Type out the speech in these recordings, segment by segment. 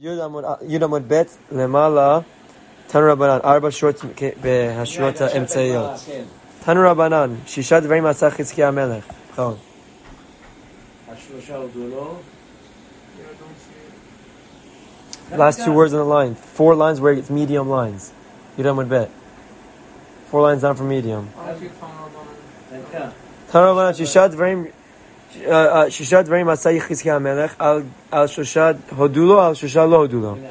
י' עמוד ב' למעלה, תנו רבנן, 4 שורות בהשורות האמצעיות. תנו רבנן, 6 דברים עשה חזקיה המלך. נכון. השלושה הודו לו. Last 2 words in the line. 4 lines where it's medium lines. Yud Amud Bet. 4 lines down from medium. תנו רבנן, 6 דברים עשה חזקיה המלך, על 3 הודו לו, על 3 לא הודו לו.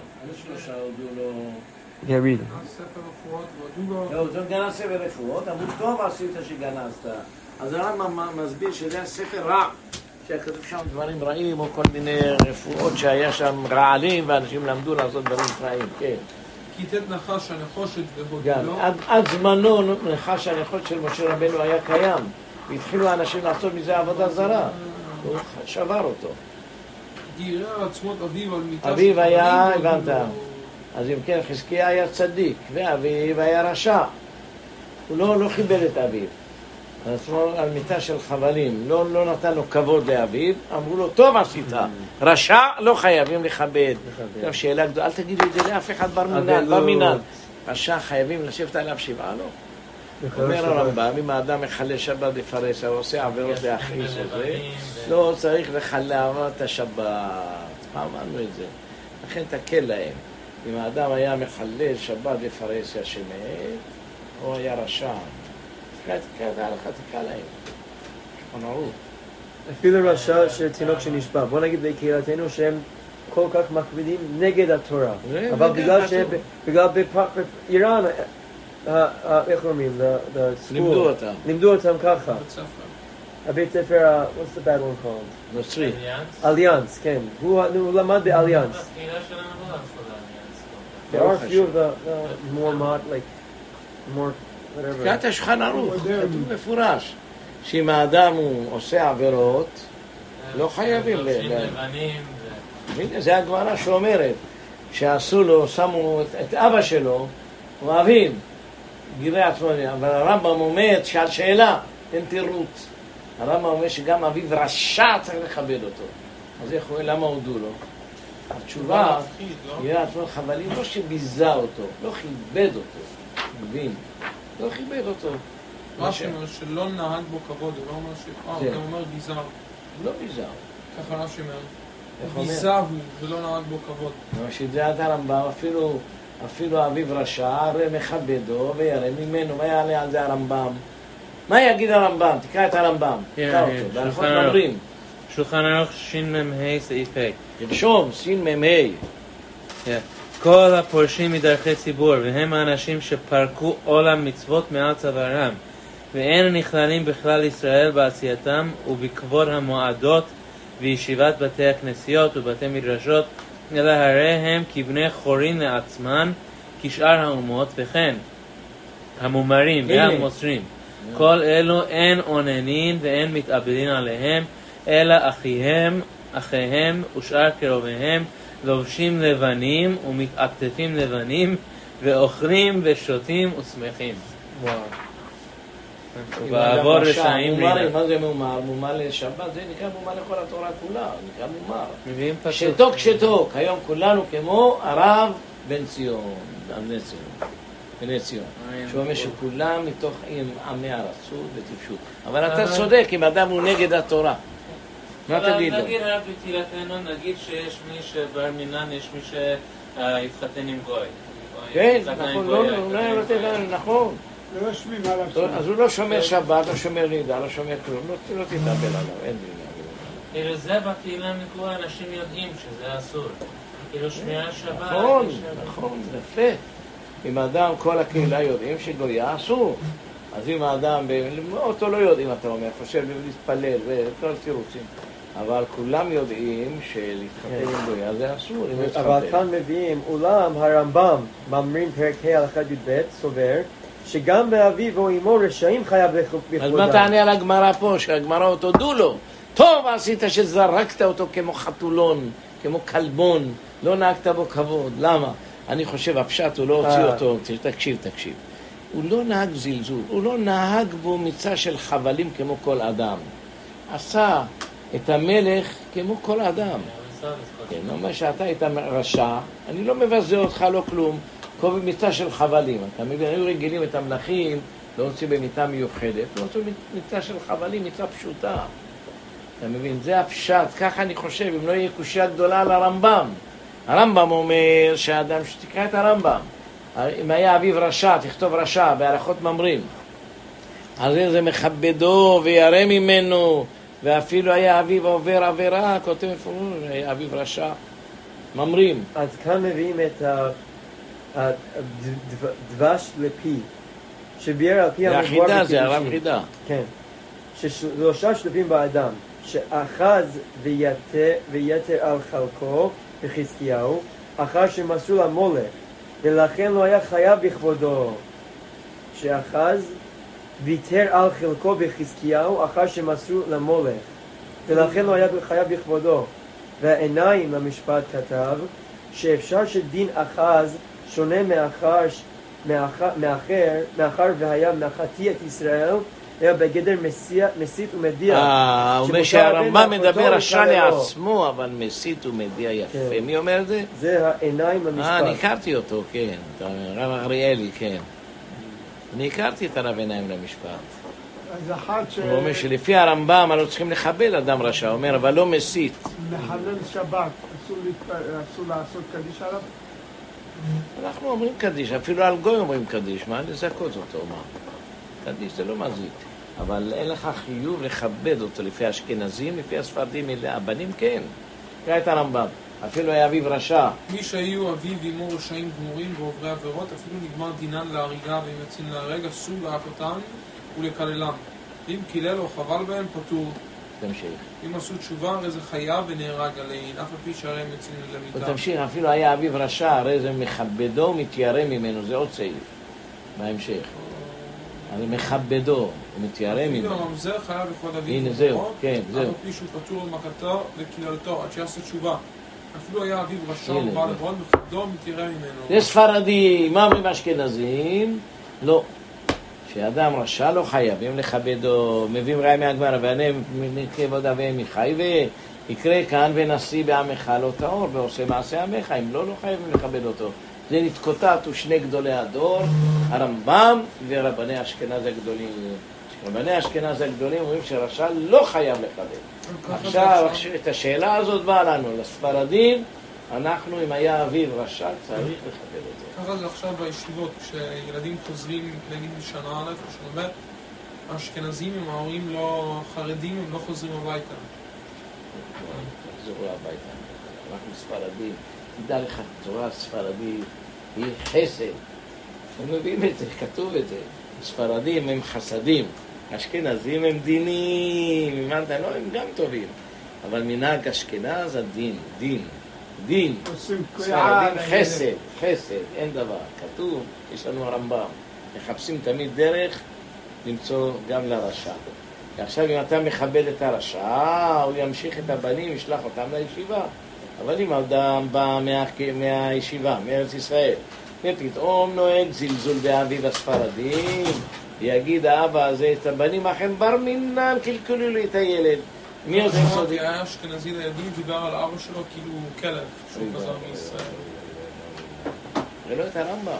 Yeah, read. לא, זה גנז ספר רפואות, אמרו טוב עשית שגנזת. אז הרמב"ם מסביר שזה הספר רע, שכתוב שם דברים רעים או כל מיני רפואות שהיה שם רעלים ואנשים למדו לעשות דברים רעים, כן. כיתת נחש הנחושת והודו. עד זמנו נחש הנחושת של משה רבנו היה קיים, והתחילו האנשים לעשות מזה עבודה זרה, הוא שבר אותו. גירה עצמות אביו על מיטה. אביו היה, הבנת. אז אם כן, חזקיה היה צדיק, ואביו היה רשע. הוא לא כיבד את אביו. על מיטה של חבלים, לא נתן לו כבוד לאביו, אמרו לו, טוב עשית, רשע לא חייבים לכבד. עכשיו שאלה גדולה, אל תגידו את זה לאף אחד בר מינן. רשע חייבים לשבת עליו שבעה, לא. אומר הרמב"ם, אם האדם מחלל שבת בפרהסיה, הוא עושה עבירות להכעיס את זה, לא צריך לחלל את השבת. מה אמרנו את זה? לכן תקל להם. אם האדם היה מחלל שבת בפרהסיה שמת, או היה רשע, תקל להם. נראו. אפילו רשע שתינוק שנשבע. בוא נגיד בקהילתנו שהם כל כך מקפידים נגד התורה. אבל בגלל באיראן, איך אומרים? לימדו אותם ככה. הבית ספר, what's the bad one called? נוצרי. אליאנס, כן. הוא למד באליאנס. There are a few of the more more whatever. קראת השולחן ערוך, כתוב מפורש. שאם האדם הוא עושה עבירות, לא חייבים זה הגמרא שאומרת שעשו לו, שמו את אבא שלו, הוא אביו, גירי עצמני, אבל הרמב"ם אומר שעל שאלה אין תירוץ. הרמב"ם אומר שגם אביו רשע צריך לכבד אותו. אז למה הודו לו? התשובה, גירי עצמני חבלים, לא שביזה אותו, לא כיבד אותו, מבין? לא כיבד אותו. מה שאומר שלא נהג בו כבוד, הוא לא אומר הוא אומר ביזה. לא ביזה. ככה רש"י אומר. ביזה הוא ולא נהג בו כבוד. שזה את הרמב"ם, אפילו אביו רשע, הרי מכבדו וירא ממנו, מה יעלה על זה הרמב"ם? מה יגיד הרמב"ם? תקרא את הרמב"ם. תקרא אותו, בהלכות ממרים. שולחן ערוך שמ"ה סעיף ה'. תרשום, שמ"ה. כל הפורשים מדרכי ציבור, והם האנשים שפרקו עולם מצוות מעל צווארם, ואין נכללים בכלל ישראל בעשייתם ובכבוד המועדות וישיבת בתי הכנסיות ובתי מדרשות, אלא הרי הם כבני חורין לעצמן כשאר האומות, וכן המומרים והמוסרים. כל אלו אין עוננין ואין מתאבדין עליהם, אלא אחיהם ושאר קרוביהם לובשים לבנים ומתעטפים לבנים ואוכלים ושותים ושמחים. וואו. ובעבור רשעים רינה. מה זה מומר? מומר לשבת, זה נקרא מומר לכל התורה כולה, נקרא מומר. שתוק. היום כולנו כמו הרב בן ציון, בני ציון. שהוא אומר שכולם מתוך עמי ארצות וטיפשות. אבל אתה צודק, אם אדם הוא נגד התורה. מה תגיד לו? נגיד רק בתהילתנו, נגיד שיש מי שבר מינן, יש מי שהתחתן עם גוי. כן, נכון. אז הוא לא שומר שבת, לא שומר נידה, לא שומר כלום, לא תתאבל עליו, אין לי כאילו זה בקהילה מקורה, אנשים יודעים שזה אסור. כאילו שמירה שבת. נכון, יפה. אם האדם, כל הקהילה יודעים שגויה אסור. אז אם האדם, אותו לא יודעים, אתה אומר, חושב להתפלל וכל תירוצים. אבל כולם יודעים שלהתחתן עם גויה זה אסור. אבל כאן מביאים, אולם הרמב"ם, מאמרים פרק ה' הלכה י"ב, סובר, שגם באביו או אמו רשעים חייב בכבודם. אז מה תענה על הגמרא פה? שהגמרא אותו דו לו. טוב עשית שזרקת אותו כמו חתולון, כמו כלבון, לא נהגת בו כבוד. למה? אני חושב, הפשט הוא לא הוציא אותו. תקשיב. הוא לא נהג זלזול, הוא לא נהג בו מצע של חבלים כמו כל אדם. עשה את המלך כמו כל אדם. כן, הוא אומר שאתה היית רשע, אני לא מבזה אותך, לא כלום, קובע מיטה של חבלים, אתה מבין, היו רגילים את המלכים, לא רוצים במיטה מיוחדת, לא רוצים מיטה של חבלים, מיטה פשוטה. אתה מבין, זה הפשט, ככה אני חושב, אם לא יהיה קושיה גדולה על הרמב"ם. הרמב"ם אומר שהאדם שתקרא את הרמב"ם, אם היה אביו רשע, תכתוב רשע, בהלכות ממרים. אז זה מכבדו וירא ממנו, ואפילו היה אביו עובר עבירה, כותב אביו רשע, ממרים. אז כאן מביאים את הדבש לפי, שביאר על פי המבואר בקידושין. זה החידה, זה הרב חידה. כן. ששלושה שלבים באדם, שאחז ויתר על חלקו בחזקיהו, אחר שמסרו למולך, ולכן לא היה חייב בכבודו. שאחז ויתר על חלקו בחזקיהו, אחר שמסרו למולך, ולכן לא היה חייב בכבודו. והעיניים למשפט כתב, שאפשר שדין אחז שונה מאחר והיה מחטיא את ישראל, היה בגדר מסית ומדיע. הוא אומר שהרמב"ם מדבר רשע לעצמו, אבל מסית ומדיע יפה. מי אומר את זה? זה העיניים למשפט. אני הכרתי אותו, כן. הרב אריאלי, כן. אני הכרתי את הרב עיניים למשפט. הוא אומר שלפי הרמב"ם לא צריכים לכבד אדם רשע. הוא אומר, אבל לא מסית. לחלל שבת, אסור לעשות קדיש עליו? אנחנו אומרים קדיש, אפילו על גוי אומרים קדיש. מה לזכות אותו? מה? קדיש זה לא מזיק. אבל אין לך חיוב לכבד אותו לפי האשכנזים, לפי הספרדים, הבנים כן. קרא את הרמב"ם. אפילו היה אביו רשע. מי שהיו אביו ואמו רשעים גמורים ועוברי עבירות, אפילו נגמר דינן להריגה והם יוצאים להרג, אסור להכותם ולקללם. אם קילל או חבל בהם, פטור. תמשיך. אם עשו תשובה, הרי זה חייב ונהרג עליהן, אף על פי שהרי הם יוצאים למיטה. ותמשיך, אפילו היה אביו רשע, הרי זה מכבדו ומתיירא ממנו, זה עוד סעיף. בהמשך. הרי מכבדו ומתיירא ממנו. אפילו הממזר חייב לכבוד אביו. הנה זהו, כן, זהו. אף על פי שהוא פטור למכתו וקללתו, עד שיעשה תשובה. אפילו היה אביו רשע ובעל עוון, מכבדו ומתיירא ממנו. זה ספרדי, מה אומרים אשכנזים? לא. שאדם רשע לא חייבים לכבדו, מביאים ראי מהגמרא, וענם מכבוד אביהם מחי, ויקרא כאן ונשיא בעמך לא טהור, ועושה מעשה עמך, אם לא חייבים לכבד אותו. זה נתקוטטו שני גדולי הדור, הרמב"ם ורבני אשכנז הגדולים. רבני אשכנז הגדולים אומרים שרשע לא חייב לכבד. עכשיו, את השאלה הזאת באה לנו, לספרדים, אנחנו, אם היה אביו רשע, צריך לכבד אותו. ככה זה עכשיו בישיבות, כשילדים חוזרים, נגיד בשנה א' או שנה ב', האשכנזים עם ההורים לא חרדים, הם לא חוזרים הביתה. תחזרו הביתה. אנחנו ספרדים. תדע לך, תורה הספרדית היא חסד. הם מביאים את זה, כתוב את זה. הספרדים הם חסדים. אשכנזים הם דינים. לא, הם גם טובים. אבל מנהג אשכנז הדין, דין. ספרדים חסד, אין דבר. כתוב, יש לנו הרמב"ם. מחפשים תמיד דרך למצוא גם לרשע. עכשיו אם אתה מכבד את הרשע, הוא ימשיך את הבנים, ישלח אותם לישיבה. אבל אם אדם בא מהישיבה, מארץ ישראל, ופתאום נוהג זלזול באביו הספרדים, יגיד האבא הזה, את הבנים אחם בר מינן, קלקלו לי את הילד. מי עוד סודי? היה אשכנזי לידי, דיבר על אבא שלו כאילו כלב, שהוא חזר מישראל. ראה לו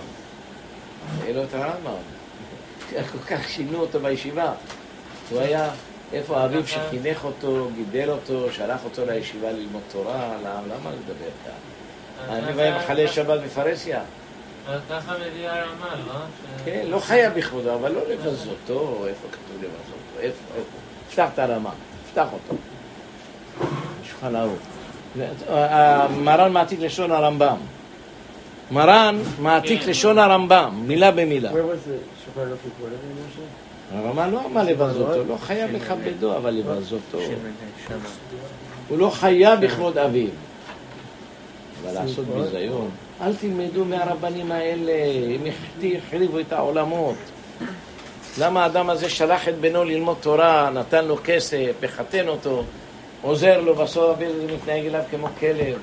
את הרמב"ם. כל כך שינו אותו בישיבה. הוא היה, איפה אביו שחינך אותו, גידל אותו, שלח אותו לישיבה ללמוד תורה, למה לדבר כאן? אני והיה מחלל שבת בפרסיה. ככה מביא הרמ"ל, לא? כן, לא חייב בכבודו, אבל לא לבזותו, איפה כתוב לבזותו? איפה? פתח את הרמ"ל, פתח אותו. שולחן ערוך. מרן מעתיק לשון הרמב"ם. מילה במילה. הרמ"ל לא אמר לבזותו, לא חייב לכבדו, אבל לבזותו. הוא לא חייב בכבוד אביו. אבל לעשות ביזיון. אל תלמדו מהרבנים האלה, הם החריבו את העולמות. למה האדם הזה שלח את בנו ללמוד תורה, נתן לו כסף, מחתן אותו, עוזר לו, בסוף אביו מתנהג אליו כמו כלב.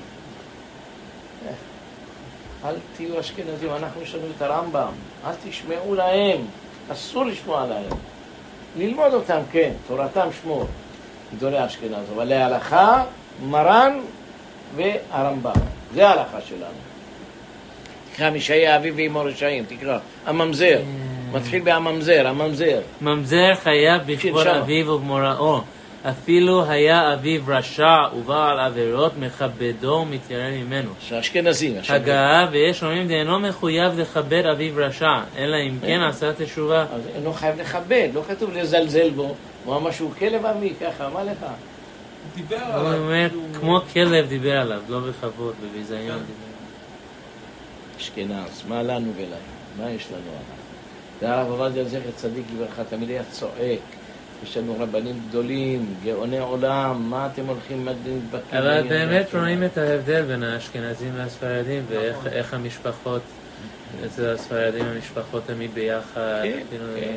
אל תהיו אשכנזים, אנחנו יש לנו את הרמב"ם, אל תשמעו להם, אסור לשמוע להם. ללמוד אותם, כן, תורתם שמור, גדולי אשכנז, אבל להלכה, מרן והרמב"ם. זה ההלכה שלנו. תקרא מי שהיה אביו ואמו רשעים, תקרא. הממזר. מתחיל בהממזר, הממזר. ממזר חייב בכבוד אביו ובמוראו. אפילו היה אביו רשע ובעל עבירות, מכבדו ומתיירא ממנו. אשכנזים. הגאה, ויש אומרים דאינו מחויב לכבד אביו רשע, אלא אם כן עשה תשובה. אז אינו חייב לכבד, לא כתוב לזלזל בו. הוא אמר שהוא כלב אבי, ככה, מה לך? דיבר הוא עליו. אומר, כמו כלב דיבר עליו, לא בכבוד, בביזיון דיבר. אשכנז, מה לנו ולהם? מה יש לנו עליו? זה הרב עובדיה זכר צדיק לברכה, תמיד היה צועק. יש לנו רבנים גדולים, גאוני עולם, מה אתם הולכים מתבקרים? אבל באמת רואים את ההבדל בין האשכנזים והספרדים, ואיך המשפחות, אצל הספרדים המשפחות תמיד ביחד. כן, כן.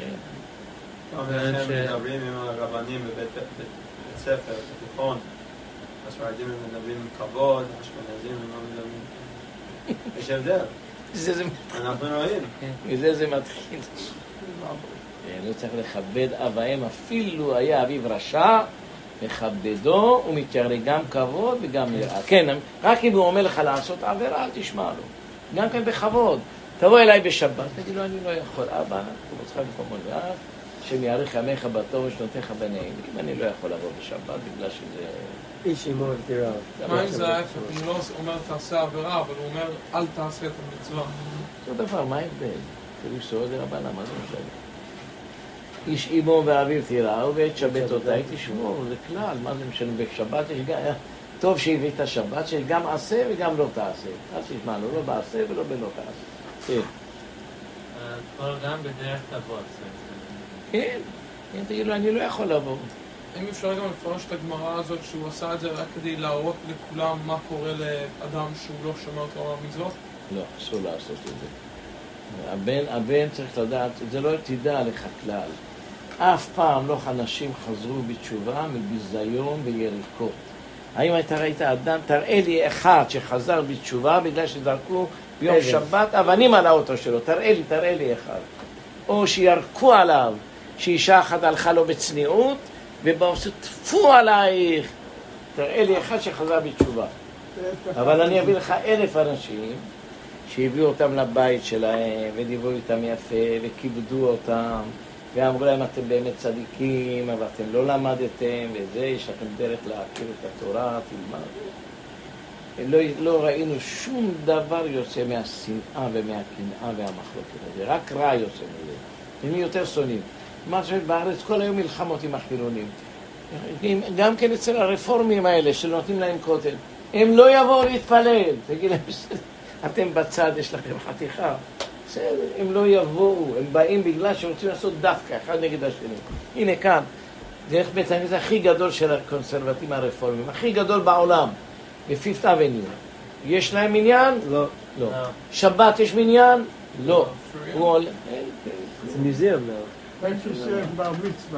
הם מדברים עם הרבנים בבית ספר, בתיכון, הספרדים הם מדברים עם כבוד, האשכנזים הם לא מדברים. יש הבדל. אנחנו רואים. מזה זה מתחיל. לא צריך לכבד אב ואם, אפילו היה אביו רשע, מכבדו ומתיירא גם כבוד וגם יראה. כן, רק אם הוא אומר לך לעשות עבירה, אל תשמע לו. גם כן בכבוד. תבוא אליי בשבת, תגיד לו, אני לא יכול, אבא, הוא רוצה במקומו לאף, שיאריך ימיך בטוב ושנותיך בנעימים. אני לא יכול לבוא בשבת בגלל שזה... איש אימו ותירא. מה אם זה ההפך? הוא לא אומר תעשה עבירה, אבל הוא אומר אל תעשה את המצווה. אותו דבר, מה ההבדל? כאילו סעוד רבנה, מה זה משנה? איש אימו ואביו תיראו ואת שבתותיי תשמור, זה כלל, מה זה משנה? בשבת יש גם... טוב שהביא את השבת, שיש גם עשה וגם לא תעשה. אז תשמע לו, לא בעשה ולא בלא תעשה. כן. הכל גם בדרך כבוד. כן, תגיד לו, אני לא יכול לבוא. האם אפשר גם לפרש את הגמרא הזאת שהוא עשה את זה רק כדי להראות לכולם מה קורה לאדם שהוא לא שומר תורה ומצוות? לא, אסור לעשות את זה. הבן צריך לדעת, זה לא תדע לך כלל. אף פעם לא אנשים חזרו בתשובה מביזיון ויריקות. האם אתה ראית אדם, תראה לי אחד שחזר בתשובה בגלל שזרקו ביום שבת אבנים על האוטו שלו, תראה לי אחד. או שירקו עליו, שאישה אחת הלכה לו בצניעות, ובאו תפו עלייך. תראה לי אחד שחזר בתשובה. אבל אני אביא לך 1,000 אנשים שהביאו אותם לבית שלהם, ודיברו איתם יפה, וכיבדו אותם, ואמרו להם, אתם באמת צדיקים, אבל אתם לא למדתם, וזה, יש לכם דרך להכיר את התורה, תלמד. לא ראינו שום דבר יוצא מהשנאה ומהקנאה והמחלוקת הזה, רק רע יוצא מזה. הם יותר שונאים. מה שבארץ כל היום מלחמות עם החילונים. גם כן אצל הרפורמים האלה שנותנים להם כותל. הם לא יבואו להתפלל. תגיד להם, אתם בצד, יש לכם חתיכה. בסדר, הם לא יבואו. הם באים בגלל שרוצים לעשות דווקא, אחד נגד השני. הנה כאן, זה בית הכנסת הכי גדול של הקונסרבטיבים הרפורמים, הכי גדול בעולם, בפיפט אבניו. יש להם מניין? לא. לא. שבת יש מניין? לא. זה מוזיאום now. בר מצווה.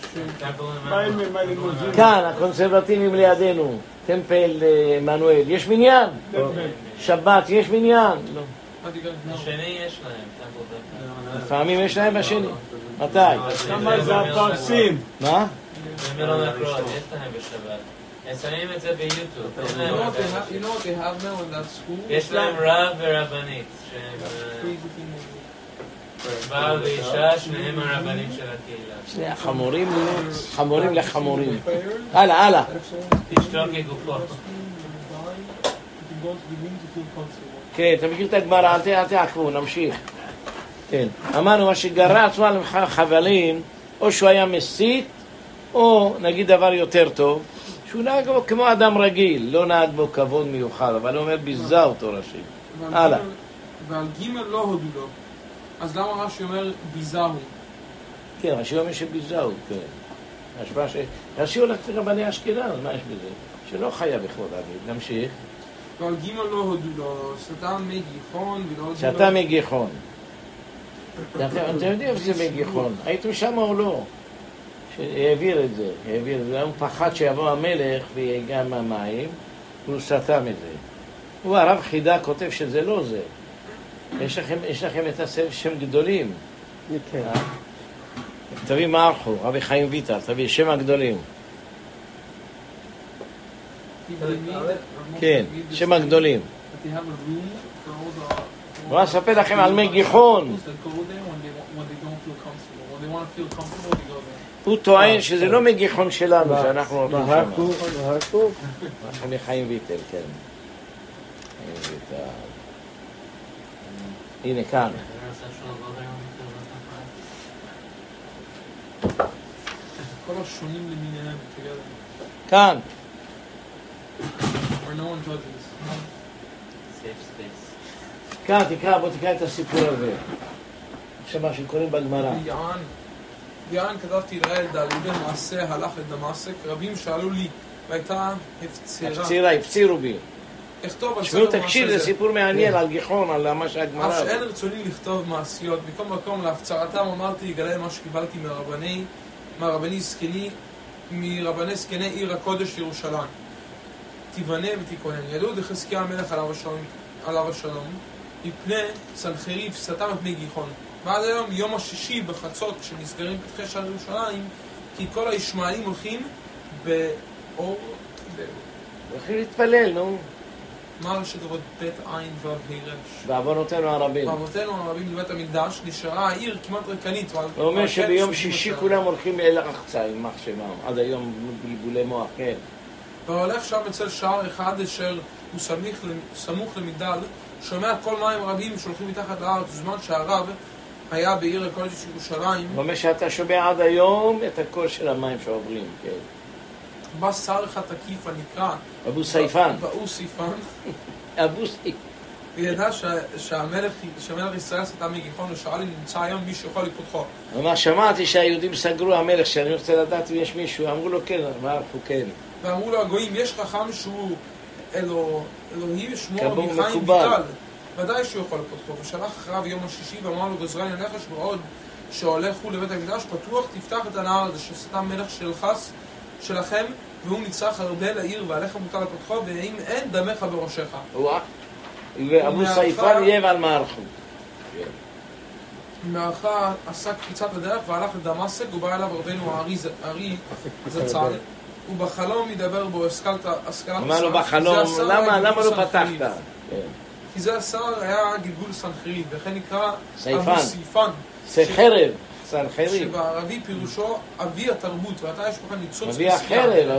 כאן, הקונסרבטיבים לידינו, טמפל מנואל, יש מניין? שבת, יש מניין? לא. השני יש להם. לפעמים יש להם בשני. מתי? כמה זה הפרסים? מה? במלון הקרואות, יש להם בשבת. הם שמים את זה ביוטיוב. You know what they have now in that school? יש להם רב ורבנית. בעל ואישה, שניהם הרבנים של הקהילה. שני חמורים לחמורים. הלאה. תשתוק כגופות. כן, אתה מכיר את הגמרא, אל תעקבו, נמשיך. כן, אמרנו מה שגרע עצמו על חבלים, או שהוא היה מסית, או נגיד דבר יותר טוב, שהוא נהג בו כמו אדם רגיל, לא נהג בו כבוד מיוחד, אבל הוא אומר ביזה אותו רש"י. הלאה. ועל ג' לא הודו לו. אז למה רש"י אומר ביזה הוא? כן, רש"י אומר שביזה הוא, כן. רש"י הולך לרבני אשכנז, מה יש בזה? שלא חיה בכבוד אביו, נמשיך. ועל ג' לא הודו לו, סתם מי גיחון ולא הודו לו. שאתה מגיחון. אתם יודעים איפה זה מגיחון, הייתם שם או לא? שהעביר את זה, הוא פחד שיבוא המלך ויגע מהמים, הוא סתם את זה. הוא הרב חידה כותב שזה לא זה. יש לכם את הספר שם גדולים. תביא מערכו, רבי חיים ויטל, תביא שם הגדולים. כן, שם הגדולים. That they have a room for all the... בואו אספר לכם על מי גיחון. That go there when they don't feel comfortable. When they want to feel comfortable, they go there. הוא טוען שזה לא מגיחון שלנו, שאנחנו הולכים מה, הרקוב? אני חיים ויטל, כן. חיים ויטל. הנה כאן. כל השונים למיניהם, together. כאן. Where no one judges. Safe space. כאן, בוא תקרא את הסיפור הזה. עכשיו מה שקוראים בגמרא. ביען כתבתי לילד על ידי מעשה הלך לדמשק, רבים שאלו לי, והייתה הפצירו בי. אכתוב על שמעו, ספר תקשיב, זה סיפור מעניין על גיחון, על מה שהגמרא. אף שאין רצוני לכתוב מעשיות, בכל מקום להפצרתם אמרתי, יגלה מה שקיבלתי מרבני זקני עיר הקודש ירושלים. תיבנה ותיכונן. ידעו דחזקיה המלך עליו השלום, מפני סנחריב סתם מפני גיחון. ועד היום, יום השישי בחצות, כשנסגרים פתחי שער ירושלים, כי כל הישמעאלים הולכים באור... הולכים להתפלל, נו. מה ראשי תיבות בית עין ו' ה' ר'? בעוונותינו הרבים. בעוונותינו הרבים לבית המקדש, נשארה העיר כמעט ריקנית. הוא אומר שביום שישי כולם הולכים אל הרחצה עם מחשבם. עד היום בלבולי מוח, כן. והולך שם אצל שער אחד אשר הוא סמוך למגדל, שומע כל מים רבים שהולכים מתחת לארץ, בזמן שהרב היה בעיר הקודש ירושלים. הוא אומר שאתה שומע עד היום את הקול של המים שעוברים, כן. בא שר אחד תקיף הנקרא אבו סייפן. וידע שהמלך ישראל סתם מגיחון ושאל אם נמצא היום מי שיכול לפותחו. הוא אומר, שמעתי שהיהודים סגרו המלך, שאני רוצה לדעת אם יש מישהו, אמרו לו כן, אמרו כן. ואמרו לו הגויים, יש חכם שהוא אלוהי שמו מחיים ויטל, ודאי שהוא יכול לפותחו. ושלח אחריו יום השישי ואמר לו, גזרני עליך שבעוד שהולך הוא לבית המקדש פתוח, תפתח את הנהר הזה שסתם מלך שלכם, והוא ניצח הרבה לעיר ועליך מותר לפותחו, ואם אין דמך בראשך. ואבו סייפן יהיה ועל מערכו. מערכה עשה קפיצת הדרך והלך לדמשק, ובא אליו רבנו הארי זצ"ל, ובחלום ידבר בו השכלת אמר לו בחלום, למה לא פתחת? כי זה השר היה גלגול סנחריב, וכן נקרא אבו סייפן. סחרב, סנחריב. שבערבי פירושו אבי התרבות, ואתה יש לך ניצוץ אבי החרב,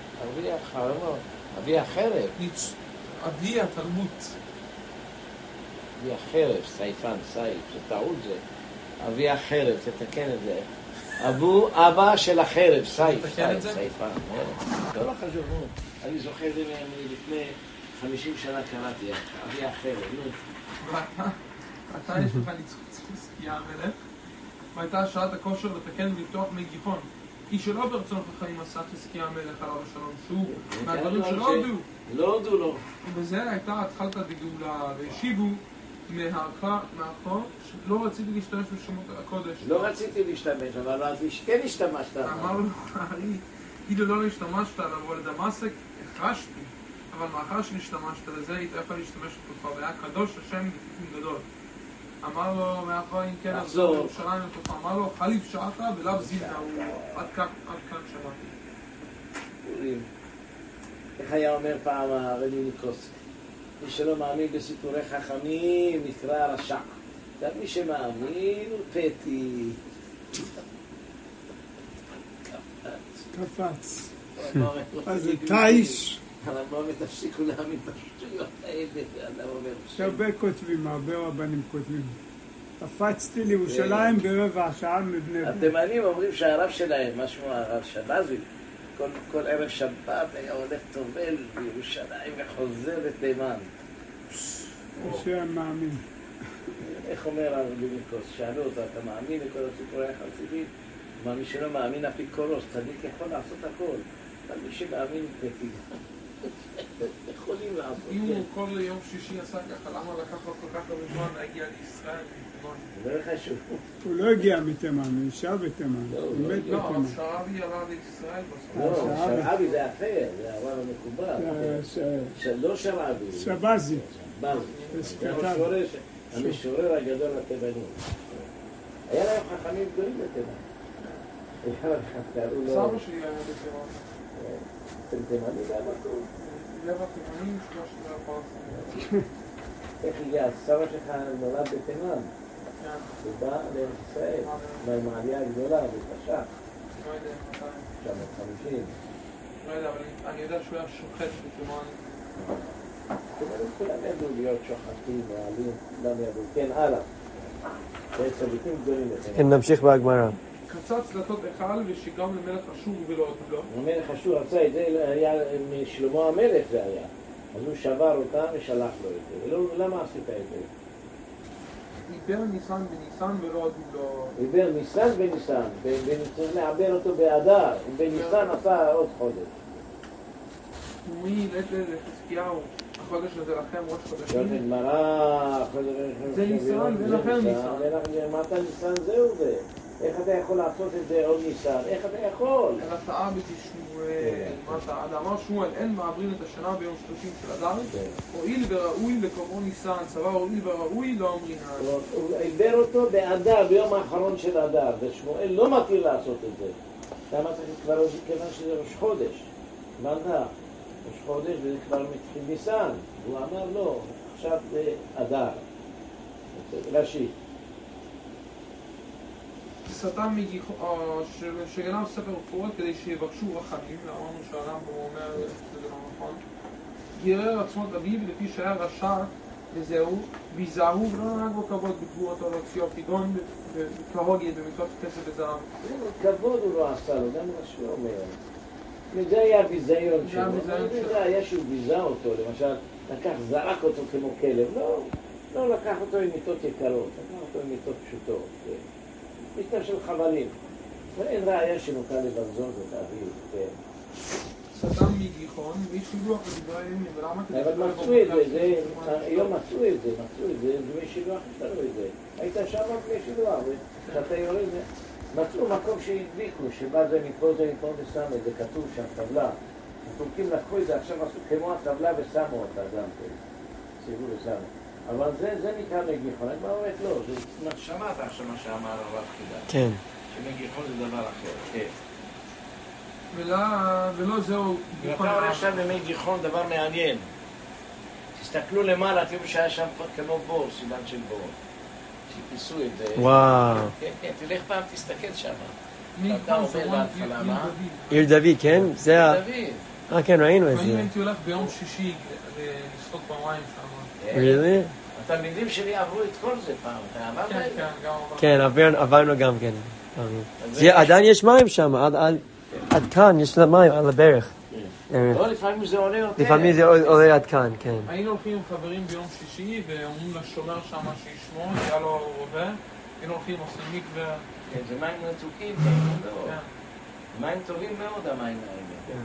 אבי החרב. אבי התרבות. אבי החרב, סייפן, סייף, זה טעות זה. אבי החרב, תתקן את זה. אבא של החרב, סייפן. לא חשוב, אני זוכר את זה לפני 50 שנה קראתי, אבי החרב, נו. אתה יש לך ניצוץ חזקיה המלך, והייתה שעת הכושר לתקן ולפתוח מי גיחון. כי שלא ברצון חיים עשה חזקיה המלך עליו השלום, שהוא מהדברים שלא הודו. לא הודו לו. ובזה הייתה התחלת הגאולה, והשיבו מאחור, שלא רציתי להשתמש בשמות הקודש. לא רציתי להשתמש, אבל אז כן השתמשת. אמר לו, אילו לא השתמשת לבוא לדמשק, החרשתי, אבל מאחר שנשתמשת לזה, היית יכול להשתמש בתוכה, והיה קדוש השם בתיקון גדול. אמר לו, מאחר אם כן לחזור לירושלים לתוכה, אמר לו, חליף שעתה ולאו זינה, הוא עד כאן שמעתי. איך היה אומר פעם הרבי ניקוסק? מי שלא מאמין בסיפורי חכמים נקרא רשע. מי שמאמין הוא פתי. קפץ. אז זה טייש. הרמב"ם תפסיקו להאמין בשטויות האלה. הרבה כותבים, הרבה רבנים כותבים. קפצתי לירושלים ברבע שעה מבני ברק. התימנים אומרים שהרב שלהם, מה שמו הרב שבזי, כל ערב שבת היה הולך טובל בירושלים וחוזר לתימן. השם מאמין. איך אומר הרב ניקוס? שאלו אותו, אתה מאמין לכל הסיפורי החסידים? מה מי שלא מאמין אפיקורוס, צדיק יכול לעשות הכל. אבל מי שמאמין פתי. יכולים לעשות. אם הוא כל יום שישי עשה ככה, למה לקח לו כל כך הרבה זמן להגיע לישראל? זה לא חשוב. הוא לא הגיע מתימן, הוא נשאר בתימן. הוא מת בתימן. אבל שרעבי עלה לישראל בסוף. לא, שרעבי זה אחר, זה הרב המקובל. לא שרעבי. שבזי. זה המשורר הגדול התימני. היה להם חכמים גדולים בתימן. סבא שלי היה בתימן. אתם תימני במקום? לב התימנים שלוש לא יכול לעשות. איך הגיע? סבא שלך נולד בתימן. הוא בא לארץ ישראל. עם העלייה הגדולה, בקשה. לא יודע, 950. לא יודע, אבל אני יודע שהוא היה שוחט בתימן. כולם ידעו להיות שוחטים, מעלים, כולם ידעו. כן, הלאה. זה צדיקים גדולים בתימן. כן, נמשיך בהגמרא. קצץ דלתות היכל ושיגם למלך אשור ולא עוד לו. המלך אשור רצה את זה, היה משלמה המלך זה היה. אז הוא שבר אותם ושלח לו את זה. למה עשית את זה? עיבר ניסן בניסן ולא עוד לו. עיבר ניסן בניסן, וצריך לעבר אותו באדר, ובניסן עשה עוד חודש. ומי ילד לחזקיהו, החודש הזה לכם ראש חודשים. זאת גמרא, זה ניסן, זה לכם ניסן. אמרת ניסן זהו זה. איך אתה יכול לעשות את זה עוד ניסן? איך אתה יכול? אלא טעה בתשמואל, מה טעה? אמר שמואל, אין מעברין את השנה ביום 30 של אדר, הואיל וראוי לקומו ניסן, סבר הואיל וראוי לא אומרין. הוא עיבר אותו באדר, ביום האחרון של אדר, ושמואל לא מתיר לעשות את זה. למה צריך כבר עוד כיוון שזה ראש חודש? הבנת? ראש חודש וזה כבר מתחיל ניסן. הוא אמר לא, עכשיו זה אדר. רש"י. סתם שגנב ספר ופורת כדי שיבקשו רחמים, ואמרנו שהרמב"ם אומר שזה לא נכון. גירר עצמות אביו לפי שהיה רשע וזהו, ויזהו ולא נהג בו כבוד בקבורתו להוציאו כגון כהוגיה במצוות כסף וזהב. כבוד הוא לא עשה לו, גם רש"י אומר. וזה היה ביזיון שלו. זה היה שהוא ביזה אותו, למשל, זרק אותו כמו כלב. לא לקח אותו עם מיטות יקרות, לקח אותו עם מיטות פשוטות. מיטה של חבלים. ואין ראיה שנוכל לבזות את אביו. סתם מגיחון, וישילוח לדברי הימים, ולמה כדי... אבל מצאו את זה, היום מצאו את זה, וישילוח יש לנו את זה. היית שם וישילוח, ואתה יורד, מצאו מקום שהדביקו, שבא זה מפה ושם את זה, כתוב שם, טבלה. הטורקים לקחו את זה, עכשיו עשו כמו הטבלה ושמו אותה גם כן. סיבו ושמו. אבל זה נקרא מגיחון, אני אומרת לא, שמעת עכשיו מה שאמר הרב חידה. כן. שמגיחון זה דבר אחר, כן. ולא זהו גיחון. ואתה רואה שם במי גיחון דבר מעניין. תסתכלו למעלה, תראו שהיה שם כמו בור, סימן של בור. שכיסו את זה. וואו. כן, תלך פעם, תסתכל שם. אתה עומד בהתחלה, מה? עיר דוד, כן? זה ה... דוד. כן, ראינו את ואני זה. הייתי הולך ביום שישי לשחות במים שם. really? התלמידים שלי עברו את כל זה פעם, אתה עברת? כן, כן, גם כן, עברנו גם כן. עדיין יש מים שם, עד כאן יש לה מים על הברך. לא, לפעמים זה עולה יותר. לפעמים זה עולה עד כאן, כן. היינו הולכים עם חברים ביום שישי, ואומרים לשומר שם שישמור, היה לו רובה. היינו הולכים עושים מקווה. כן, זה מים מתוקים, מאוד. מים טובים מאוד, המים האלה.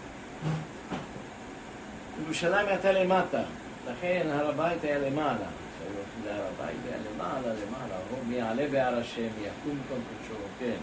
ירושלים הייתה למטה. לכן הר הבית היה למעלה. הר הבית היה למעלה. מי יעלה בהר השם, יקום מקום קדשו, כן.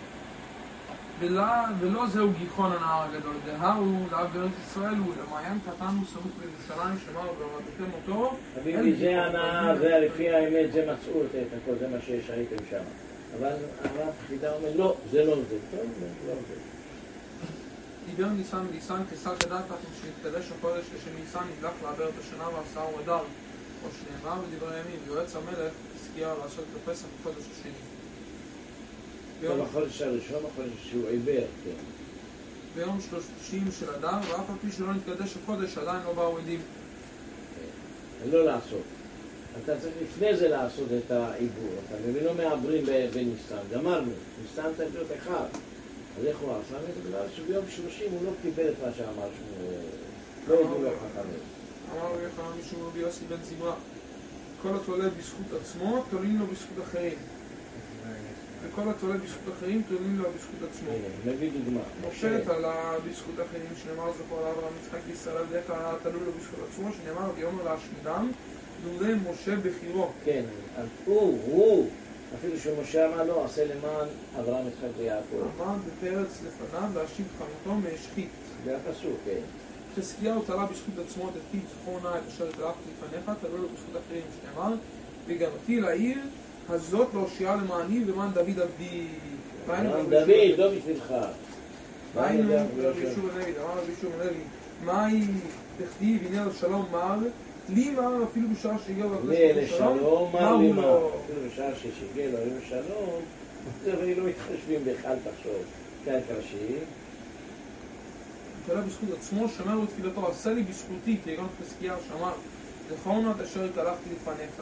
ולא זהו גיחון הנהר הגדול, דההו לאב בארץ ישראל הוא למעיין קטן וסמוך בירושלים שמר ורדתם אותו. חביבי, זה הנהר, זה לפי האמת, זה מצאו את הכל, זה מה שיש, הייתם שם. אבל הרב חידה אומר, לא, זה לא זה. טוב, לא זה. דיבר ניסן כשר כדת שנתקדש החודש ושניסן נדלק לעבר את השנה ועשרה אדר, או שנאמר בדברי הימים, יועץ המלך הסגיע לעשות את הפסח בחודש השני. לא בחודש הראשון, בחודש שהוא עיוור, כן. ביום 30 של אדר, ואף על פי שלא נתקדש החודש, עדיין לא באו עדים. לא לעשות. אתה צריך לפני זה לעשות את העיבור. אתה מבין, לא מעברים בניסן. גמרנו. ניסן צריך להיות אחד. אז איך הוא עשה? זה בגלל שביום 30 הוא לא קיבל את מה שאמר שהוא לא ידעו לו חכמים. אמר לו יחד מישהו רבי יוסי בן זמרה, כל התולה בזכות עצמו, תולים לו בזכות אחרים. וכל התולה בזכות אחרים, תולים לו בזכות עצמו. נביא דוגמה. מושלת על בזכות אחרים, שנאמר זכור על אברהם יצחק וישראל, דרך תלו לו בזכות עצמו, שנאמר ויאמר להשמידם, דומה משה בחירו. כן, הוא. אפילו שמשה אמר לו, עשה למען אברהם יצחק ויעקב. עמד בפרץ לפניו להשיב חמתו מהשחית. זה הפסוק, כן. חזקיהו תלה בזכות עצמו את פיו זכור נא את אשר התלכתי לפניך, תלו לו בזכות אחרים, שנאמר, וגמתי לעיר הזאת להושיעה למעני למען דוד עבדי. למען דוד, לא בשבילך. אמר רבי יהושע בן לוי, מהי תכתיב הנה לשלום מר, לי מר אפילו בשעה שהגיע לו לי לשלום, מר לי מר, אפילו בשעה שהגיע לו לשלום, זה לא מתחשבים בכלל תחשוב, כאן קרשי. תלה בזכות עצמו, שמר לו תפילתו, עשה לי בזכותי, כי גם חזקיה שמר, זכרנו עד אשר התהלכתי לפניך.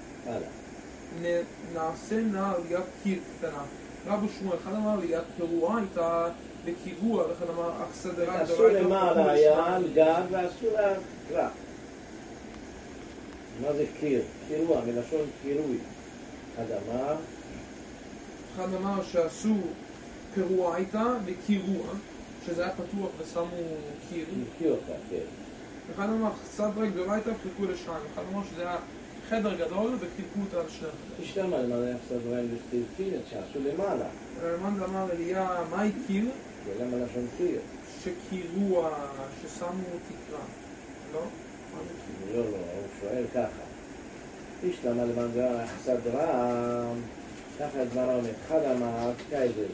נעשה נא עליית קיר קטנה. רבו שמואל, אחד אמר עליית פירועה הייתה בקירוע, ואחד אמר אכסדרה. עשו למעלה היה על גג ועשו לה קרח. מה זה קיר? קירוע, מלשון קירוי. אחד אמר שעשו פירועה הייתה בקירוע, שזה היה פתוח ושמו קיר. קיר אותה, כן. אחד אמר אכסדרה גדולה הייתה וחילקו לשניים. אחד אמר שזה היה חדר גדול וחילקו אותה על שני חדרים. תשתמה למה היה אכסדרה וסטילפין, שעשו למעלה. רמב"ן אמר אליה, מהי קיר? ולמה לשון קיר? שקירוע, ששמו תקרה. לא? מה זה קיר? לא, הוא שואל ככה. תשתמה למה אכסדרה, ככה הדברה אומרת, אחד אמר, קייזר,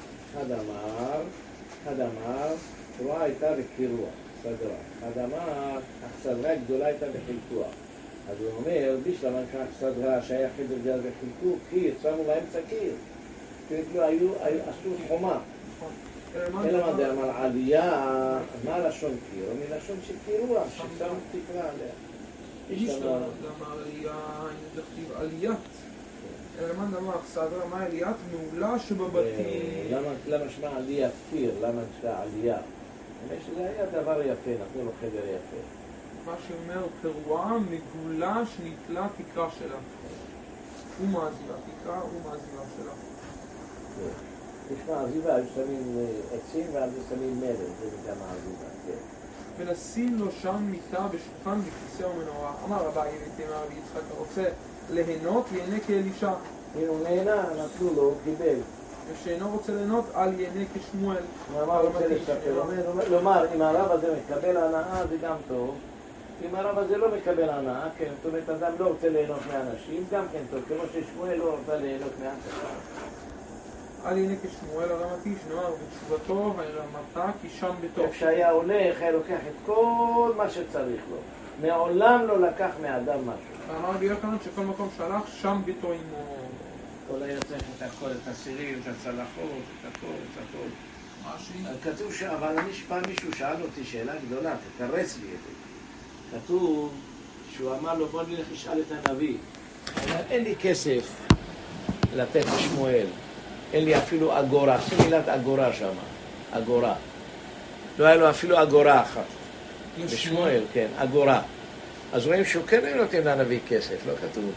אחד אמר, פירועה הייתה בקירוע, אכסדרה. אחד אמר, אכסדרה גדולה הייתה בחילקוע. אז הוא אומר, בשלמה אכסדרה שהיה חדר גדול בחילקו, קיר, שמו באמצע קיר. כאילו עשו חומה. אלא מה אמר עלייה, מה לשון קיר? מלשון של קירוע, ששמו תקרה עליה. בשלמה אמר עלייה, דכתיב עליית. אלמנט אמר אכסדרה, מה עליית? מעולה שבבתים. למה שמה עליית קיר? למה שמה עלייה? שזה היה דבר יפה, נתנו לו חדר יפה. מה שאומר פירועה מגולה שנתלה תקרה שלה. הוא מעזיבה, תקרה הוא מעזיבה שלה. יש מעזיבה, היו שמים עצים ועל זה שמים מלך, זה נקרא מעזיבה, כן. ונשים לו שם מיטה בשולחן בכיסא ומנורה. אמר רבי אמר רבי יצחק, רוצה ליהנות ויהנה כאלישע. אם הוא נהנה, נתנו לו, קיבל. ושאינו רוצה ליהנות, אל יהנה כשמואל. הוא אמר, רוצה לשפר. לומר, אם הרב הזה מקבל הנאה, זה גם טוב. אם הרב הזה לא מקבל הנאה, כן, זאת אומרת, אדם לא רוצה ליהנות מאנשים, גם כן טוב, כמו ששמואל לא רוצה ליהנות מאף אחד. אל יהנה כשמואל הרמתי, שנאמר בתשובתו, הרמתה, כי שם ביתו. איך שהיה הולך, היה לוקח את כל מה שצריך לו. מעולם לא לקח מאדם משהו. ואמר רבי יוחנן שכל מקום שהלך, שם ביתו עמו. כל היה צריך את הכל, את הסירים, את הצלחות, את הכל. כתוב אבל פעם מישהו שאל אותי שאלה גדולה, תתרץ לי את זה. כתוב שהוא אמר לו, בוא נלך לשאל את הנביא. אין לי כסף לתת לשמואל. אין לי אפילו אגורה, עשו מילת אגורה שם, אגורה. לא היה לו אפילו אגורה אחת. בשמואל, כן, אגורה. אז רואים שהוא כן היו נותנים לנביא כסף, לא כתוב.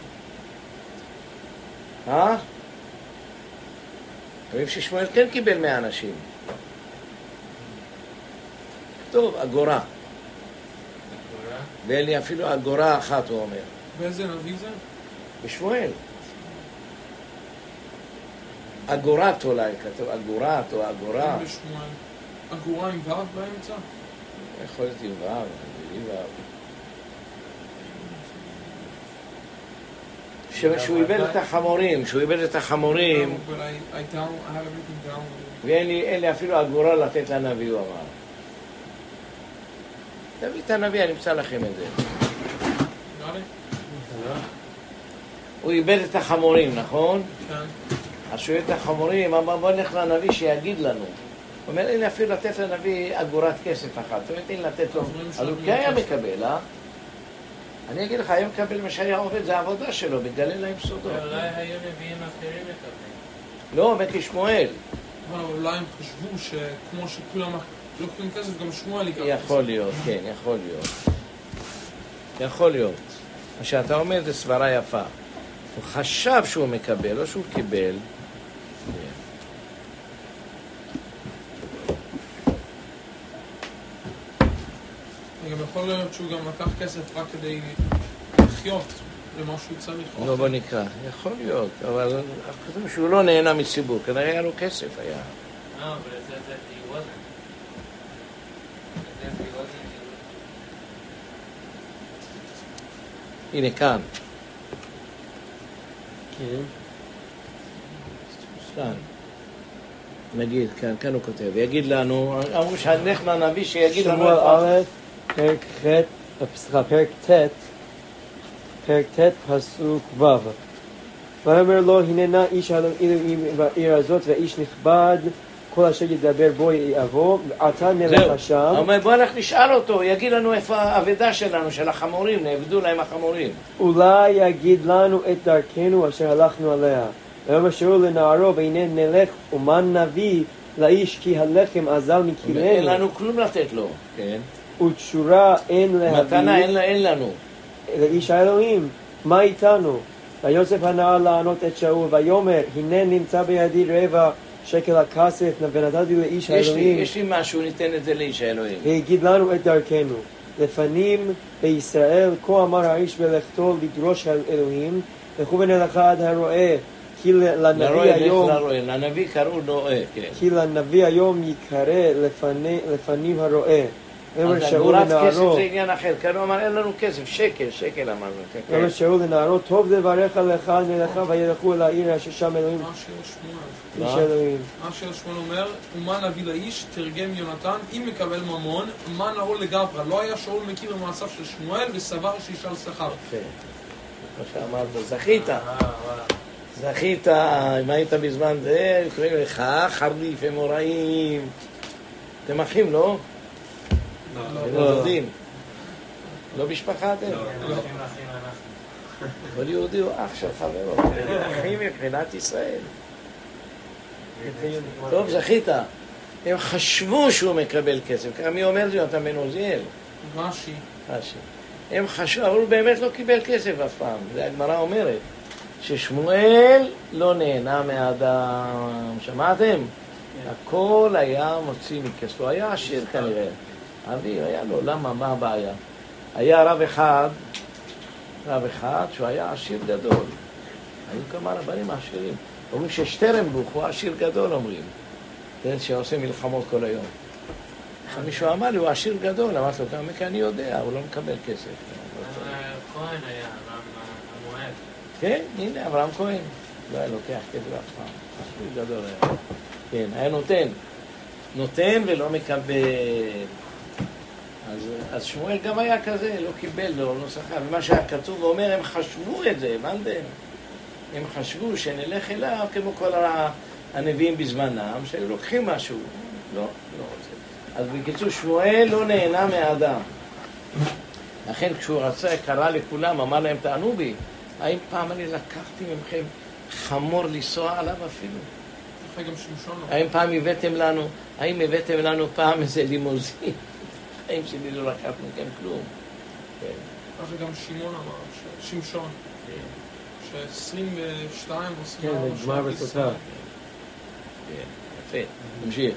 רואים ששמואל כן קיבל מהאנשים. טוב, אגורה. ואין לי אפילו אגורה אחת, הוא אומר. באיזה נביא זה? בשמואל. אגורת אולי, כתוב אגורת או אגורה. בשמואל. אגורה עם ו' באמצע? יכול להיות עם ו', עם ו'. שהוא איבד את החמורים, ואין לי אפילו אגורה לתת לנביא, הוא אמר. תביא את הנביא, אני אמצא לכם את זה. הוא איבד את החמורים, נכון? כן. אז שהוא איבד את החמורים, אמר בוא נלך לנביא שיגיד לנו. הוא אומר, אין לי אפילו לתת לנביא אגורת כסף אחת. זאת אומרת, אין לתת לו. אז הוא כן היה מקבל, אני אגיד לך, היום מקבל מה שהיה עובד, זה העבודה שלו, בגלל להם סודות. אולי היום נביאים אחרים מקבלים. לא, בית שמואל. אבל אולי הם חשבו שכמו שכולם לוקחים כסף, גם שמואל ייקח כסף. יכול להיות, כן, יכול להיות. יכול להיות. מה שאתה אומר זה סברה יפה. הוא חשב שהוא מקבל, לא שהוא קיבל. גם יכול להיות שהוא גם לקח כסף רק כדי לחיות למה שהוא צריך. לא, בוא נקרא. יכול להיות, אבל חושבים שהוא לא נהנה מציבור, כנראה היה לו כסף, היה. but it says that he wasn't. It says he wasn't. הנה כאן. כן. סתם. נגיד, כאן הוא כותב, יגיד לנו, אמרו שנלך לנביא שיגיד לנו... שמואל א', פרק ט' פסוק ו'. ואומר לו, הננה איש אלוהים בעיר הזאת, ואיש נכבד, כל אשר ידבר בו יבוא, עתה נלך שם. אומר, בוא נלך נשאל אותו, יגיד לנו איפה האבדה שלנו, של החמורים, נאבדו להם החמורים. אולי יגיד לנו את דרכנו אשר הלכנו עליה. ואומר שאול לנערו, והנה נלך ומן נביא לאיש, כי הלחם אזל מכילנו. אין לנו כלום לתת לו. כן. ותשורה אין להביא. מתנה אין לנו. לאיש האלוהים, מה איתנו? ויוסף הנער לענות את שאול, ויאמר, הנה נמצא בידי רבע שקל הכסף, ונתתי לאיש האלוהים. יש לי משהו, ניתן את זה לאיש האלוהים. והגיד לנו את דרכנו. לפנים בישראל, כה אמר האיש בלכתו לדרוש האלוהים, לכו ונלכה עד הרועה, כי לנביא היום... לנביא קראו נועה, כן. כי לנביא היום יקרא לפנים הרועה. אז הגורת כסף זה עניין אחר, כאן הוא אמר אין לנו כסף, שקל אמרנו. אומר שאול לנערו, טוב דבריך לך נלכה וילכו אל העיר אשר שם אלוהים. מה של שמואל אומר, ומה נביא לאיש, תרגם יונתן, אם מקבל ממון, מה נעול לגברה. לא היה שאול מכיר במעשיו של שמואל וסבר שישאל שכר. מה שאמרת, זכית, אם היית בזמן זה, קוראים לך חריף אמוראים. אתם אחים, לא? לא דודים. לא משפחה אתם? לא. כל יהודי הוא אח של חברו. אחים מבחינת ישראל. טוב, זכית. הם חשבו שהוא מקבל כסף. מי אומר זה? אתה בן עוזיאל. רש"י. הם חשבו, אבל הוא באמת לא קיבל כסף אף פעם. זה הגמרא אומרת. ששמואל לא נהנה מהאדם. שמעתם? הכל היה מוציא מכספו. היה עשיר כנראה. אבי, היה לו, למה? מה הבעיה? היה רב אחד שהוא היה עשיר גדול. היו כמה רבנים עשירים. אומרים ששטרנבוך הוא עשיר גדול, אומרים. זה שעושה מלחמות כל היום. מישהו אמר לי, הוא עשיר גדול. אמרתי לו, גם מכאן אני יודע, הוא לא מקבל כסף. כהן היה, המועד. כן, הנה, אברהם כהן. לא היה לוקח כסף אף פעם. עשיר גדול היה. כן, היה נותן ולא מקבל. אז שמואל גם היה כזה, לא קיבל, לא שכר. ומה שהיה כתוב ואומר, הם חשבו את זה, הבנתם? הם חשבו שנלך אליו כמו כל הנביאים בזמנם, שהם לוקחים משהו. לא רוצה. אז בקיצור, שמואל לא נהנה מהאדם. לכן כשהוא רצה, קרא לכולם, אמר להם, תענו בי, האם פעם אני לקחתי ממכם חמור לנסוע עליו אפילו? האם פעם הבאתם לנו פעם איזה לימוזין? החיים שלי לא לקחנו מכם כלום. אז גם שמעון אמר, שמשון, ש-22 או 24 כן, גמר וסוטה. יפה, נמשיך.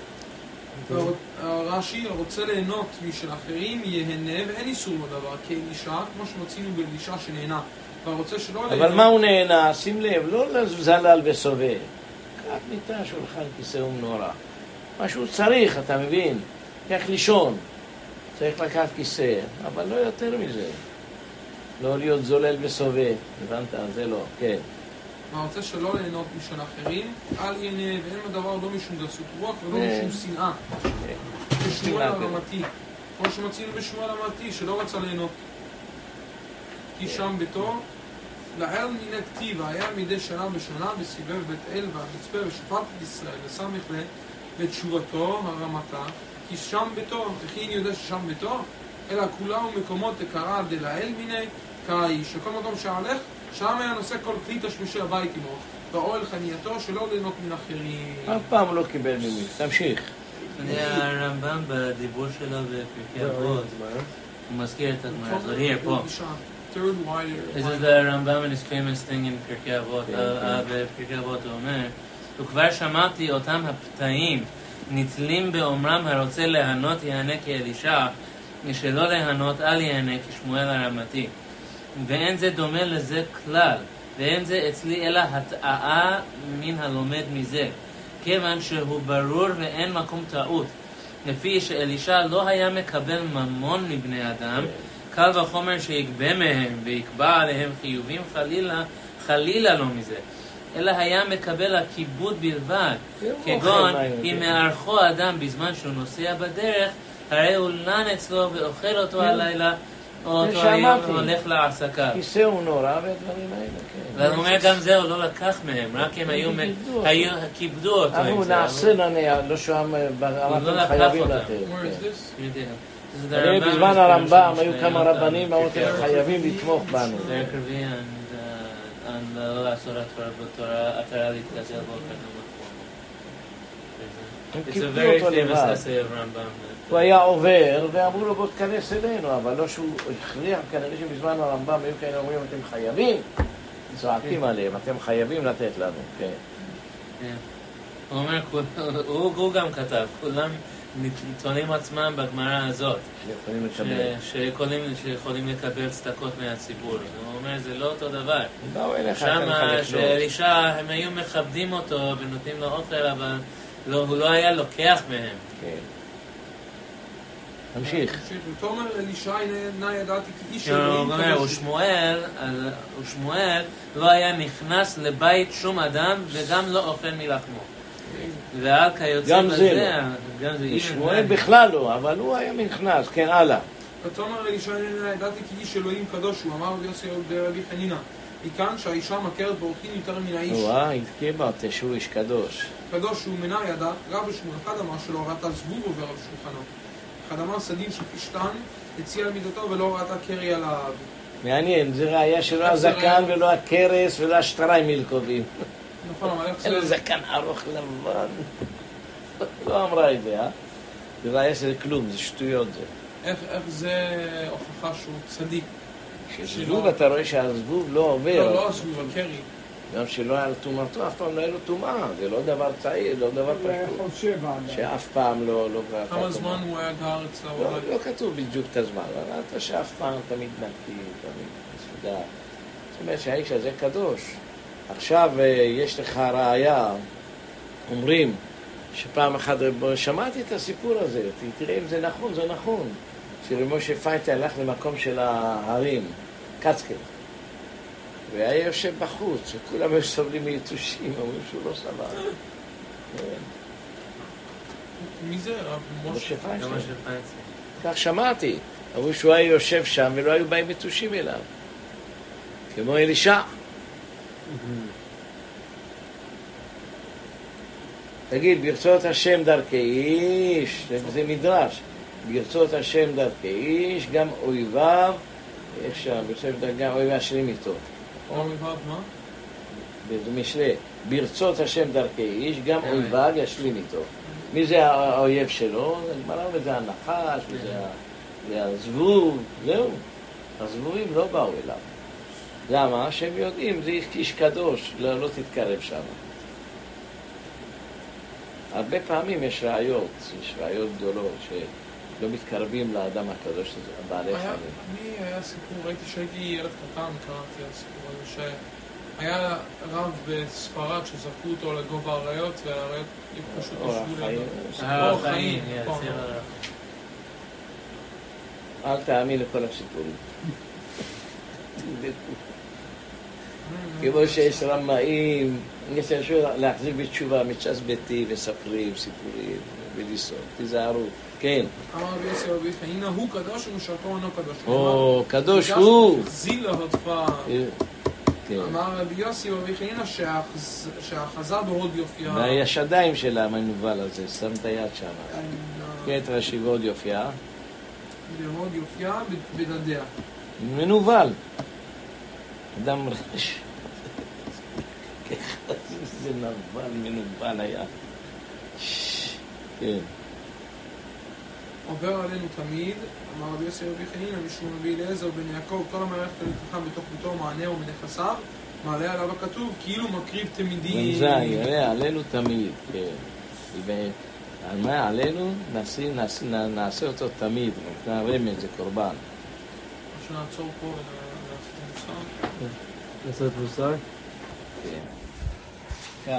רש"י רוצה ליהנות משל אחרים, יהנה, ואין איסור בדבר, כאלישע, כמו שמצינו באלישע שנהנה, והרוצה שלא ליהנות. אבל מה הוא נהנה? שים לב, לא לזלל וסובב. קח מיטה, שולחן, כיסא ומנורה. מה שהוא צריך, אתה מבין? כך לישון. צריך לקחת כיסא, אבל לא יותר מזה. לא להיות זולל וסובב. הבנת? זה לא, כן. והרוצה שלא ליהנות משל אחרים, אל ייהנה, ואין בדבר לא משום גסות רוח ולא משום שנאה. כשמואל הרמתי, כמו שמצינו בשמואל הרמתי, שלא רצה ליהנות. כי שם ביתו, לאל מן הכתיב, היה מדי שנה בשנה בסבב בית אל והמצפה ושפט את ישראל, וסמך בתשובתו הרמתה, כי שם ביתו, וכי אני יודע ששם ביתו, אלא כולה ומקומות קרא דלאל מיני, קרא איש, שכל מקום שהלך, שם היה נושא כל כלי תשמישי הבית עמו, באוהל חנייתו שלא ליהנות מן אחרים. אף פעם לא קיבל ממי, תמשיך. הרמב"ם בדיבור שלו בפרקי אבות, הוא מזכיר את הגמרא, זה here, פה. This is the Rambam and his famous thing in פרקי אבות. בפרקי אבות הוא אומר, וכבר שמעתי אותם הפתאים נתלים באומרם הרוצה להנות יענה כאלישע, משלא להנות אל יענה כשמואל הרמתי. ואין זה דומה לזה כלל, ואין זה אצלי אלא הטעה מן הלומד מזה, כיוון שהוא ברור ואין מקום טעות. לפי שאלישע לא היה מקבל ממון מבני אדם, קל וחומר שיגבה מהם ויקבע עליהם חיובים חלילה לא מזה, אלא היה מקבל הכיבוד בלבד, כגון אם מערכו אדם בזמן שהוא נוסע בדרך, הרי הוא לן אצלו ואוכל אותו הלילה, או אותו שאמרתי. היום הולך להעסקה. כיסא הוא נורא והדברים האלה, כן. ואני אומר גם זה, הוא לא לקח מהם, רק הם כיבדו אותו. אנחנו נעשה לא שם, אנחנו חייבים לתת. הרי בזמן הרמב"ם היו כמה רבנים, אמרו אתם חייבים לתמוך בנו. זה הקרבי, לא לעשות התורה להתגזל בו כתוב. הם It's a כיבדו very אותו famous לבד. essay of Rambam. הוא היה עובר ואמרו לו בוא תכנס אלינו, אבל לא שהוא הכריח, כנראה שבזמן הרמב"ם היו כאלה אומרים אתם חייבים, צועקים עליהם, אתם חייבים לתת לנו, כן. הוא אומר, הוא גם כתב, כולם טוענים עצמם בגמרא הזאת, שיכולים לקבל צדקות מהציבור. הוא אומר, זה לא אותו דבר. שם שאלישע, הם היו מכבדים אותו ונותנים לו אוכל, אבל הוא לא היה לוקח מהם. כן. תמשיך. ותאמר אלישע נא ידעתי כי איש הוא אלוהים אומר, ושמואל לא היה נכנס לבית שום אדם וגם לא אוכל מלחמו. ועל כיוצא בזה, גם זה שמואל בכלל לא, אבל הוא היה נכנס, כן, הלאה. ותאמר אלישע נא ידעתי כי איש אלוהים קדוש הוא, אמר רבי יוסי ברבי חנינא, מכאן שהאישה מכרת באורחין יותר מן האיש. התקבעת שהוא איש קדוש. קדוש הוא מנה ידע, רב שמואל אחד אמר שלא ראתה זבוב עובר על שולחנו. אחד אמר סדין של פשטן, הציע על מידתו ולא ראתה קרי על האב. מעניין, זה ראיה שלא הזקן ולא הקרס ולא השטריימיל קובעים. נכון, אבל איך זה... אין זקן ארוך לבן. לא אמרה את זה, זה ראיה שזה כלום, זה שטויות זה. איך זה הוכחה שהוא צדיק? שזבוב, אתה רואה שהזבוב לא עובר. לא הזבוב, הקרי. גם שלא היה לו טומאתו, אף פעם לא היה לו טומאה, זה לא דבר צעיר, לא דבר פשוט. שאף פעם לא... כמה זמן הוא היה גר אצלה? לא כתוב בדיוק את הזמן, אבל אתה שאף פעם תמיד נקי, תמיד מסודר. זאת אומרת שהאיש הזה קדוש. עכשיו יש לך ראיה, אומרים שפעם אחת, שמעתי את הסיפור הזה, תראה אם זה נכון, זה נכון. שמשה פייטה הלך למקום של ההרים, קצקל. והיה יושב בחוץ, וכולם היו סובלים מיתושים, אומרים שהוא לא סבל. מי זה? משה פייטה. כך שמעתי, אמרו שהוא היה יושב שם ולא היו באים מיתושים אליו. כמו אלישע. תגיד, ברצות השם דרכי איש, זה מדרש, ברצות השם דרכי איש, גם אויביו, איך שם, גם אויביו השלים איתו. אויביו מה? זה משלה, ברצות השם דרכי איש, גם אויביו ישלים איתו. מי זה האויב שלו? גמרא וזה הנחש, וזה הזבוב, זהו. הזבובים לא באו אליו. למה? שהם יודעים, זה איש קדוש, לא תתקרב שם. הרבה פעמים יש ראיות גדולות שלא מתקרבים לאדם הקדוש, בעלי חיים. אני היה סיפור, ראיתי שהייתי ילד קטן, קראתי על הסיפור הזה, שהיה רב בספרד שזרקו אותו לגובה האריות, והאריות פשוט ישבו לידו. אור חיים. אל תאמין לכל הסיפורים. כמו שיש רמאים, אני רוצה להחזיק בתשובה, מצ'ס ביתי וספרים, סיפורים, ולסוף, תיזהרו, כן. אמר רבי יוסי רבי חנינא, הוא קדוש ומשרתו אינו קדוש. או, קדוש הוא. זיל להודפה. אמר רבי יוסי רבי חנינא שהאחזה בהוד יופייה. והישדיים שלה מנוול הזה, שם את היד שם. כן, תרשי בהוד יופייה. בהוד יופייה בדדיה. מנוול. אדם רש. זה נבל, מנובל היה. כן. עובר עלינו תמיד, אמר רבי יוסי רבי חנינא משום רבי אליעזר בן יעקב, כל המערכת הלקחה בתוך ביתו מענה ומנכסיו, מעלה עליו הכתוב כאילו מקריב תמידים. זה יראה עלינו תמיד, כן. על מה עלינו? נעשה אותו תמיד, נערם את זה קורבן. שנעצור פה ונעשה את המוסר. לעשות מוסר? כן.